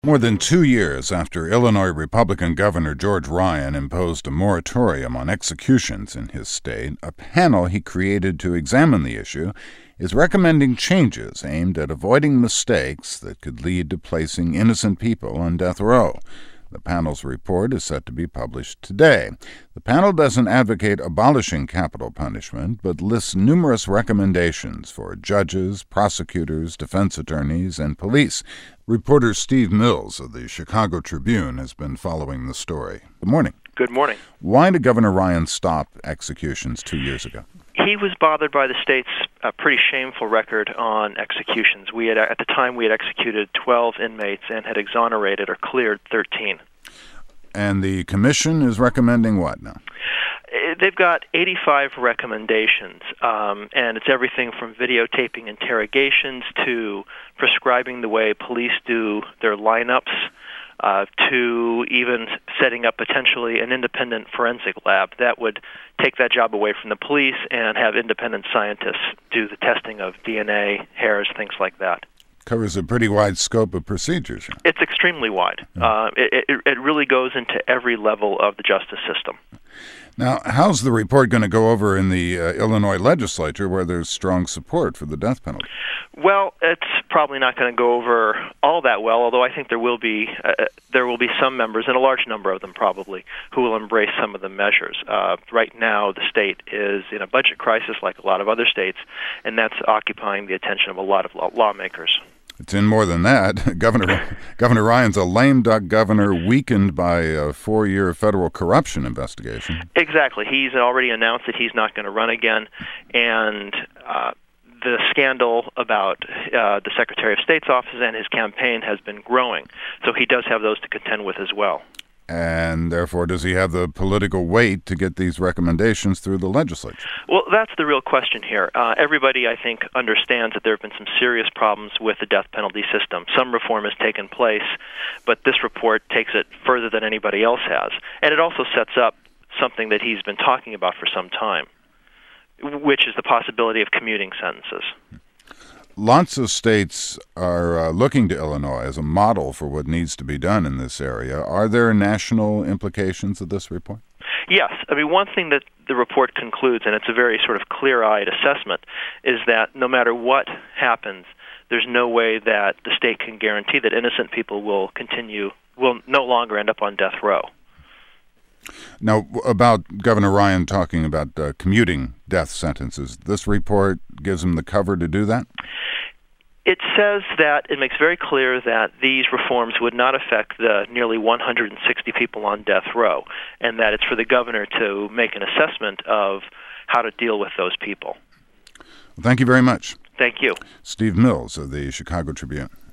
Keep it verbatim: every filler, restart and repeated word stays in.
More than two years after Illinois Republican Governor George Ryan imposed a moratorium on executions in his state, a panel he created to examine the issue is recommending changes aimed at avoiding mistakes that could lead to placing innocent people on death row. The panel's report is set to be published today. The panel doesn't advocate abolishing capital punishment, but lists numerous recommendations for judges, prosecutors, defense attorneys, and police. Reporter Steve Mills of the Chicago Tribune has been following the story. Good morning. Good morning. Why did Governor Ryan stop executions two years ago? He was bothered by the state's uh, pretty shameful record on executions. We had, at the time, we had executed twelve inmates and had exonerated or cleared thirteen. And the commission is recommending what now? They've got eighty-five recommendations, um, and it's everything from videotaping interrogations to prescribing the way police do their lineups, uh, to even setting up potentially an independent forensic lab that would take that job away from the police and have independent scientists do the testing of D N A, hairs, things like that. Covers a pretty wide scope of procedures. It's extremely wide. Yeah. Uh, it, it, it really goes into every level of the justice system. Now, how's the report going to go over in the uh, Illinois legislature where there's strong support for the death penalty? Well, it's probably not going to go over all that well, although I think there will be uh, there will be some members, and a large number of them probably, who will embrace some of the measures. Uh, right now, the state is in a budget crisis like a lot of other states, and that's occupying the attention of a lot of law- lawmakers. It's in more than that. Governor Governor Ryan's a lame duck governor weakened by a four-year federal corruption investigation. Exactly. He's already announced that he's not going to run again, and uh, the scandal about uh, the Secretary of State's office and his campaign has been growing. So he does have those to contend with as well. And therefore, does he have the political weight to get these recommendations through the legislature? Well, that's the real question here. Uh, everybody, I think, understands that there have been some serious problems with the death penalty system. Some reform has taken place, but this report takes it further than anybody else has. And it also sets up something that he's been talking about for some time, which is the possibility of commuting sentences. Lots of states are uh, looking to Illinois as a model for what needs to be done in this area. Are there national implications of this report? Yes. I mean, one thing that the report concludes, and it's a very sort of clear-eyed assessment, is that no matter what happens, there's no way that the state can guarantee that innocent people will continue, will no longer end up on death row. Now, about Governor Ryan talking about uh, commuting death sentences, this report gives him the cover to do that? It says that it makes very clear that these reforms would not affect the nearly one hundred sixty people on death row, and that it's for the governor to make an assessment of how to deal with those people. Well, thank you very much. Thank you. Steve Mills of the Chicago Tribune.